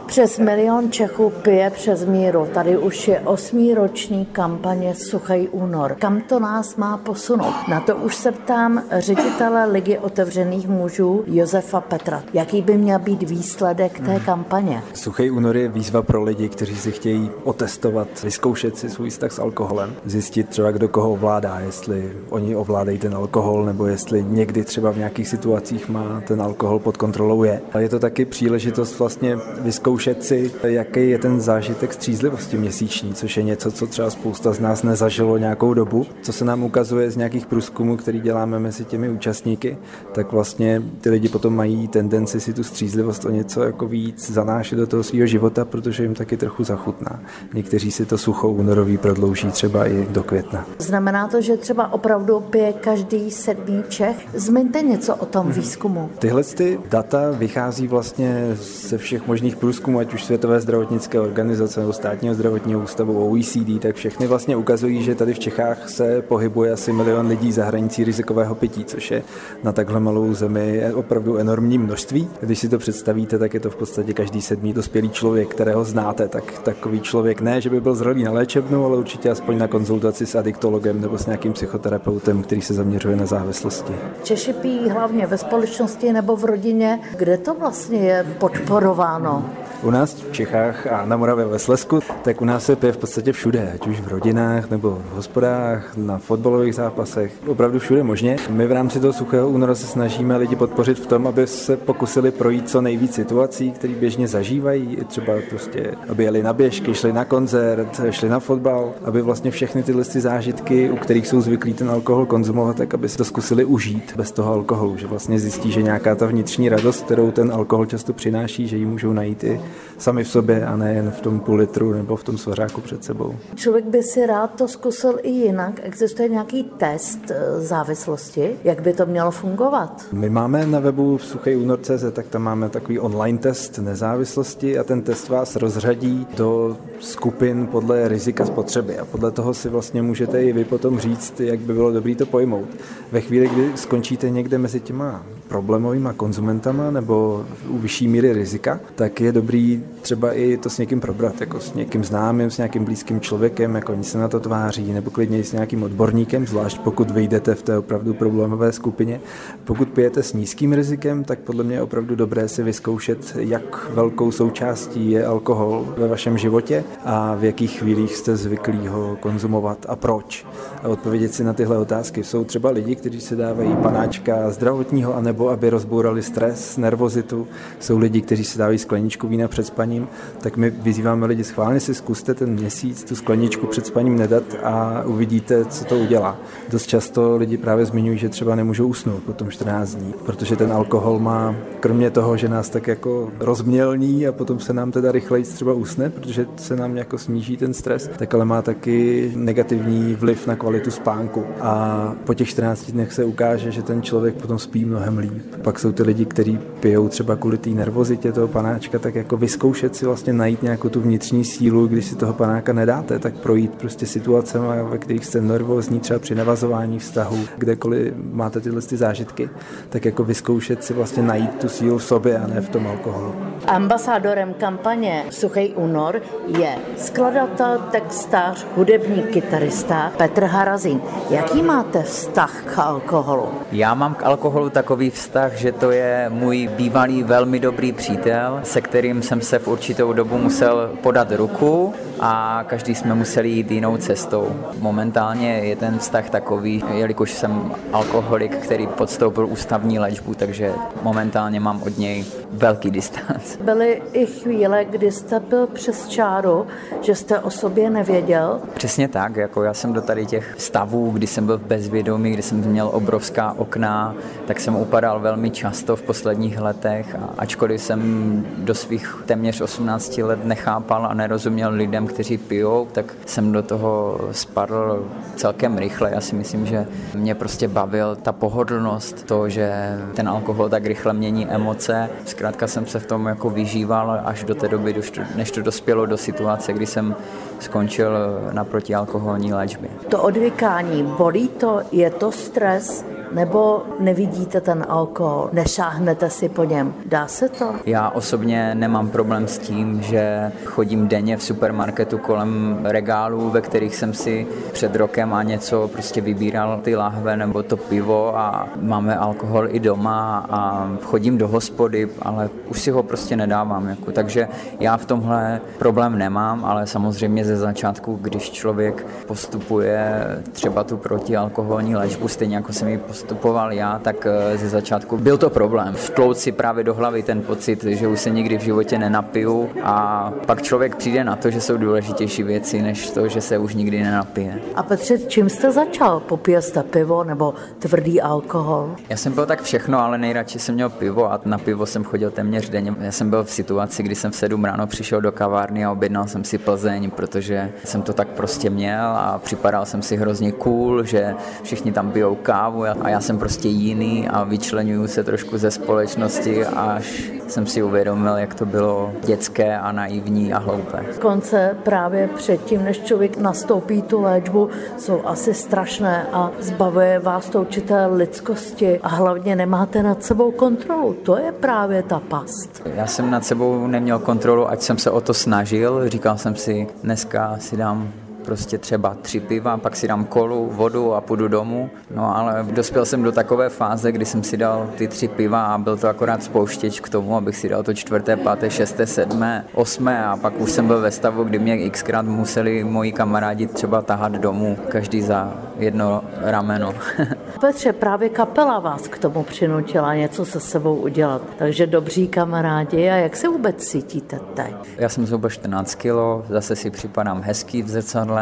Přes 1 milion Čechů pije přes míru. Tady už je 8. roční kampaně Suchý únor. Kam to nás má posunout? Na to už se ptám ředitele Ligy otevřených mužů Josefa Petra. Jaký by měl být výsledek té kampaně? Suchý únor je výzva pro lidi, kteří si chtějí otestovat, vyzkoušet si svůj vztah s alkoholem, zjistit třeba, kdo koho ovládá, jestli oni ovládají ten alkohol, nebo jestli někdy třeba v nějakých situacích má ten alkohol pod kontrolou je. A je to taky příležitost vlastně vyzkoušet si, jaký je ten zážitek střízlivosti měsíční, což je něco, co třeba spousta z nás nezažilo nějakou dobu. Co se nám ukazuje z nějakých průzkumů, který děláme mezi těmi účastníky, tak vlastně ty lidi potom mají tendenci si tu střízlivost o něco jako víc zanášet do toho svého života, protože jim taky trochu zachutná. Někteří si to sucho únorový prodlouží třeba i do května. Znamená to, že třeba opravdu pije každý 7. Čech? Zmiňte něco o tom výzkumu. Tyhle data vychází vlastně ze všech možných průzkumů, ať už Světové zdravotnické organizace nebo Státního zdravotního ústavu OECD, tak všechny vlastně ukazují, že tady v Čechách se pohybuje asi 1 milion lidí za hranicí rizikového pití, což je na takhle malou zemi opravdu enormní množství. Když si to představíte, tak je to v podstatě každý 7. dospělý člověk, kterého znáte, tak takový člověk ne, že by byl zralý na léčebnu, ale určitě aspoň na konzultaci s adiktologem nebo s nějakým psychoterapeutem, který se zaměřuje na závislosti. Češi pijí hlavně ve společnosti nebo v rodině. Kde to vlastně je podporováno? U nás v Čechách a na Moravě ve Slezsku, tak u nás se pije v podstatě všude, ať už v rodinách nebo v hospodách, na fotbalových zápasech, opravdu všude možně. My v rámci toho Suchého února se snažíme lidi podpořit v tom, aby se pokusili projít co nejvíc situací, které běžně zažívají, třeba prostě, aby jeli na běžky, šli na koncert, šli na fotbal, aby vlastně všechny tyhle zážitky, u kterých jsou zvyklí ten alkohol konzumovat, tak aby si to zkusili užít bez toho alkoholu, že vlastně zjistí, že nějaká ta vnitřní radost, kterou ten alkohol často přináší, že ji můžou najít i sami v sobě a ne jen v tom půl litru nebo v tom svařáku před sebou. Člověk by si rád to zkusil i jinak. Existuje nějaký test závislosti? Jak by to mělo fungovat? My máme na webu suchejúnor.cz, tak tam máme takový online test nezávislosti a ten test vás rozřadí do skupin podle rizika spotřeby a podle toho si vlastně můžete i vy potom říct, jak by bylo dobré to pojmout. Ve chvíli, kdy skončíte někde mezi těma problémovýma konzumentama nebo u vyšší míry rizika, tak je dobrý třeba i to s někým probrat, jako s někým známým, s nějakým blízkým člověkem, jako oni se na to tváří, nebo klidně s nějakým odborníkem, zvlášť pokud vyjdete v té opravdu problémové skupině. Pokud pijete s nízkým rizikem, tak podle mě je opravdu dobré si vyzkoušet, jak velkou součástí je alkohol ve vašem životě a v jakých chvílích jste zvyklí ho konzumovat a proč. A odpovědět si na tyhle otázky. Jsou třeba lidi, kteří se dávají panáčka zdravotního, anebo aby rozbourali stres, nervozitu. Jsou lidi, kteří se dávají skleničku vína před spaním, tak my vyzýváme lidi, schválně si zkuste ten měsíc tu skleničku před spaním nedat a uvidíte, co to udělá. Dost často lidi právě zmiňují, že třeba nemůžou usnout potom 14 dní, protože ten alkohol má, kromě toho, že nás tak jako rozmělní a potom se nám teda rychleji třeba usne, protože se nám jako sníží ten stres, tak ale má taky negativní vliv na kvalitu spánku. A po těch 14 dnech se ukáže, že ten člověk potom spí mnohem líp. Pak jsou ty lidi, kteří pijou třeba kvůli té nervozitě toho panáčka, tak jako vyzkoušet si vlastně najít nějakou tu vnitřní sílu, když si toho panáka nedáte, tak projít prostě situacemi, ve kterých jste nervózní, třeba při navazování vztahu, kdekoliv máte tyhle zážitky, tak jako vyzkoušet si vlastně najít tu sílu v sobě a ne v tom alkoholu. Ambasádorem kampaně Suchý únor je skladatel, textař, hudební kytarista Petr Harazín. Jaký máte vztah k alkoholu? Já mám k alkoholu takový vztah, že to je můj bývalý velmi dobrý přítel, se kterým jsem se v určitou dobu musel podat ruku a každý jsme museli jít jinou cestou. Momentálně je ten vztah takový, jelikož jsem alkoholik, který podstoupil ústavní léčbu, takže momentálně mám od něj velký distanc. Byly i chvíle, kdy jste byl přes čáru, že jste o sobě nevěděl? Přesně tak, jako já jsem do tady těch stavů, kdy jsem byl v bezvědomí, kdy jsem měl obrovská okna, tak jsem upadal velmi často v posledních letech a ačkoliv jsem do svých téměř 18 let nechápal a nerozuměl lidem, kteří pijou, tak jsem do toho spadl celkem rychle. Já si myslím, že mě prostě bavil ta pohodlnost, to, že ten alkohol tak rychle mění emoce. Zkrátka jsem se v tom jako vyžíval až do té doby, než to dospělo do situace, kdy jsem skončil na protialkoholní léčbě. To odvykání, bolí to, je to stres? Nebo nevidíte ten alkohol, nešáhnete si po něm. Dá se to? Já osobně nemám problém s tím, že chodím denně v supermarketu kolem regálů, ve kterých jsem si před rokem a něco prostě vybíral ty lahve nebo to pivo a máme alkohol i doma a chodím do hospody, ale už si ho prostě nedávám. Takže já v tomhle problém nemám, ale samozřejmě ze začátku, když člověk postupuje třeba tu protialkoholní léčbu, stejně jako jsem ji postupoval já, tak ze začátku byl to problém. Vtlout si právě do hlavy ten pocit, že už se nikdy v životě nenapiju a pak člověk přijde na to, že jsou důležitější věci, než to, že se už nikdy nenapije. A Petře, čím jste začal? Popíjel jste pivo nebo tvrdý alkohol? Já jsem byl tak všechno, ale nejradši jsem měl pivo a na pivo jsem chodil téměř denně. Já jsem byl v situaci, kdy jsem v 7 ráno přišel do kavárny a objednal jsem si Plzeň, protože jsem to tak prostě měl a připadal jsem si hrozně cool, že všichni tam pijou kávu a já jsem prostě jiný a vyčleňuju se trošku ze společnosti, až jsem si uvědomil, jak to bylo dětské a naivní a hloupé. Konce právě předtím, než člověk nastoupí tu léčbu, jsou asi strašné a zbavuje vás to určité lidskosti a hlavně nemáte nad sebou kontrolu. To je právě ta past. Já jsem nad sebou neměl kontrolu, ať jsem se o to snažil. Říkal jsem si, dneska si dám prostě třeba 3 piva, pak si dám kolu, vodu a půjdu domů. No ale dospěl jsem do takové fáze, kdy jsem si dal ty 3 piva a byl to akorát spouštěč k tomu, abych si dal to 4., 5., 6., 7., 8. a pak už jsem byl ve stavu, kdy mě xkrát museli moji kamarádi třeba tahat domů, každý za jedno rameno. Petře, právě kapela vás k tomu přinutila něco se sebou udělat. Takže dobří kamarádi, a jak se vůbec cítíte teď? Já jsem zhruba 14 kilo, zase si připadám hezký v zrcadle,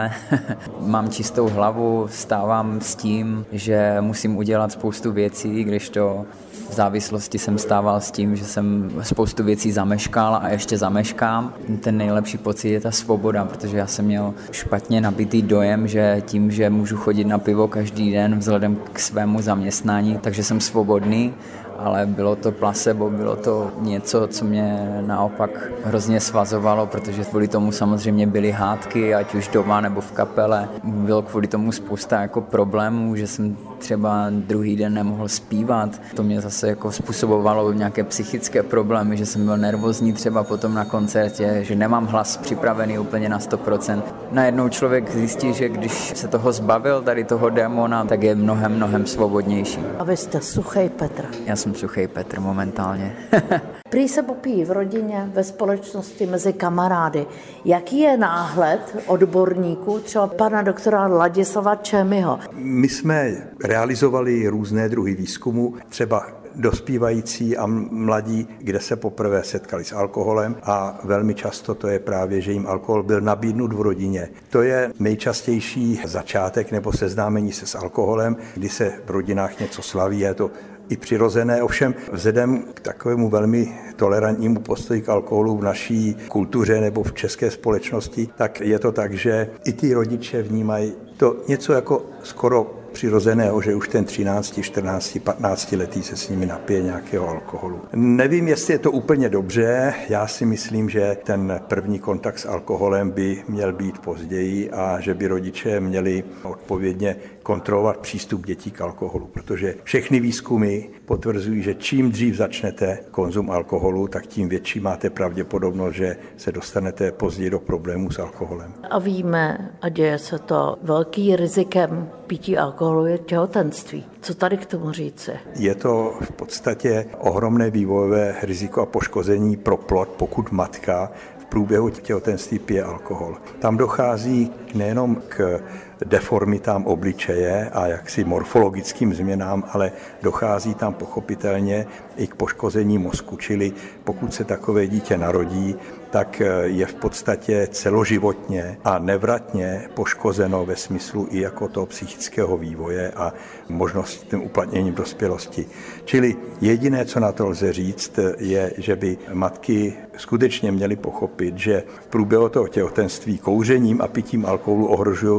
mám čistou hlavu, vstávám s tím, že musím udělat spoustu věcí, když to v závislosti jsem stával s tím, že jsem spoustu věcí zameškal a ještě zameškám. Ten nejlepší pocit je ta svoboda, protože já jsem měl špatně nabitý dojem, že tím, že můžu chodit na pivo každý den vzhledem k svému zaměstnání, takže jsem svobodný, ale bylo to placebo, bylo to něco, co mě naopak hrozně svazovalo, protože kvůli tomu samozřejmě byly hádky, ať už doma nebo v kapele. Bylo kvůli tomu spousta jako problémů, že jsem třeba druhý den nemohl zpívat. To mě zase jako způsobovalo nějaké psychické problémy, že jsem byl nervózní třeba potom na koncertě, že nemám hlas připravený úplně na 100%. Najednou člověk zjistí, že když se toho zbavil, tady toho démona, tak je mnohem svobodnější. A vy jste suchej Petr. Já jsem suchej Petr momentálně. Prý se popíjí v rodině, ve společnosti, mezi kamarády. Jaký je náhled odborníků, třeba pana doktora Ladislava Čemyho? My jsme realizovali různé druhy výzkumu, třeba dospívající a mladí, kde se poprvé setkali s alkoholem a velmi často to je právě, že jim alkohol byl nabídnut v rodině. To je nejčastější začátek nebo seznámení se s alkoholem, kdy se v rodinách něco slaví, je to i přirozené, ovšem vzhledem k takovému velmi tolerantnímu postoji k alkoholu v naší kultuře nebo v české společnosti, tak je to tak, že i ty rodiče vnímají to něco jako skoro přirozeného, že už ten 13, 14, 15 letý se s nimi napije nějakého alkoholu. Nevím, jestli je to úplně dobře, já si myslím, že ten první kontakt s alkoholem by měl být později a že by rodiče měli odpovědně kontrolovat přístup dětí k alkoholu, protože všechny výzkumy potvrzují, že čím dřív začnete konzum alkoholu, tak tím větší máte pravděpodobnost, že se dostanete později do problémů s alkoholem. A víme, a děje se to, velký rizikem pití alkoholu je těhotenství. Co tady k tomu říci? Je to v podstatě ohromné vývojové riziko a poškození pro plod, pokud matka v průběhu těhotenství pije alkohol. Tam dochází nejenom k deformitám obličeje a jaksi morfologickým změnám, ale dochází tam pochopitelně i k poškození mozku, čili pokud se takové dítě narodí, tak je v podstatě celoživotně a nevratně poškozeno ve smyslu i jako toho psychického vývoje a možností uplatnění v dospělosti. Čili jediné, co na to lze říct, je, že by matky skutečně měly pochopit, že v průběhu toho těhotenství kouřením a pitím alkoholu ohrožují to svoje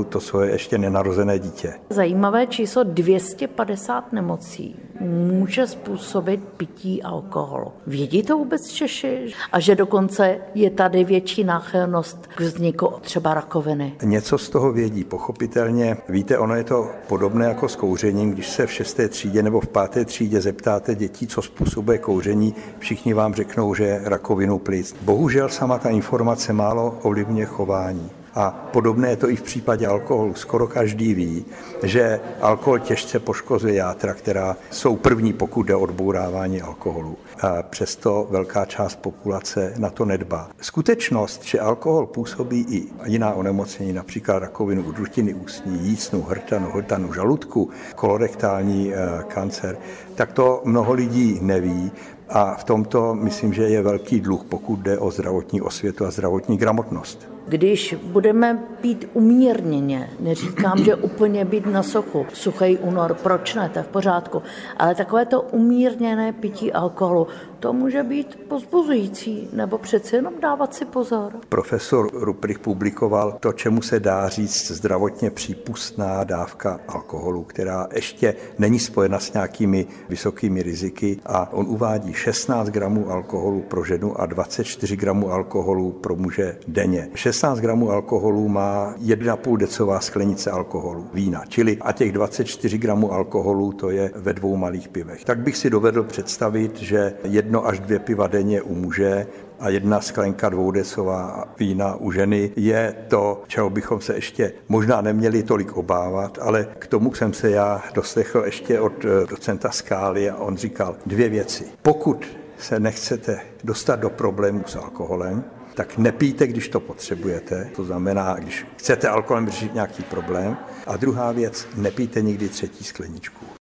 je ještě nenarozené dítě. Zajímavé číslo 250 nemocí může způsobit pití alkoholu. Vědí to vůbec Češi? A že dokonce je tady větší náchylnost k vzniku třeba rakoviny? Něco z toho vědí, pochopitelně. Víte, ono je to podobné jako s kouřením, když se v 6. třídě nebo v 5. třídě zeptáte dětí, co způsobuje kouření, všichni vám řeknou, že rakovinu plic. Bohužel sama ta informace málo ovlivňuje chování. A podobné je to i v případě alkoholu. Skoro každý ví, že alkohol těžce poškozuje játra, která jsou první, pokud jde o odbourávání alkoholu. A přesto velká část populace na to nedbá. Skutečnost, že alkohol působí i jiná onemocnění, například rakovinu dutiny ústní, jícnu, hrtanu žaludku, kolorektální kancer, tak to mnoho lidí neví. A v tomto myslím, že je velký dluh, pokud jde o zdravotní osvětu a zdravotní gramotnost. Když budeme pít umírněně, neříkám, že úplně být na sochu, suchý únor, proč ne, to je v pořádku, ale takové to umírněné pití alkoholu, to může být povzbuzující, nebo přeci jenom dávat si pozor. Profesor Ruprich publikoval to, čemu se dá říct zdravotně přípustná dávka alkoholu, která ještě není spojena s nějakými vysokými riziky, a on uvádí 16 gramů alkoholu pro ženu a 24 gramů alkoholu pro muže denně. 16 gramů alkoholu má 1,5 decová sklenice alkoholu, vína, čili a těch 24 gramů alkoholu to je ve 2 malých pivech. Tak bych si dovedl představit, že 1 až 2 piva denně u muže a 1 sklenka 2decová vína u ženy je to, čeho bychom se ještě možná neměli tolik obávat, ale k tomu jsem se já doslechl ještě od docenta Skály a on říkal 2 věci. Pokud se nechcete dostat do problémů s alkoholem, tak nepijte, když to potřebujete, to znamená, když chcete alkoholem řešit nějaký problém. A druhá věc, nepijte nikdy 3. skleničku.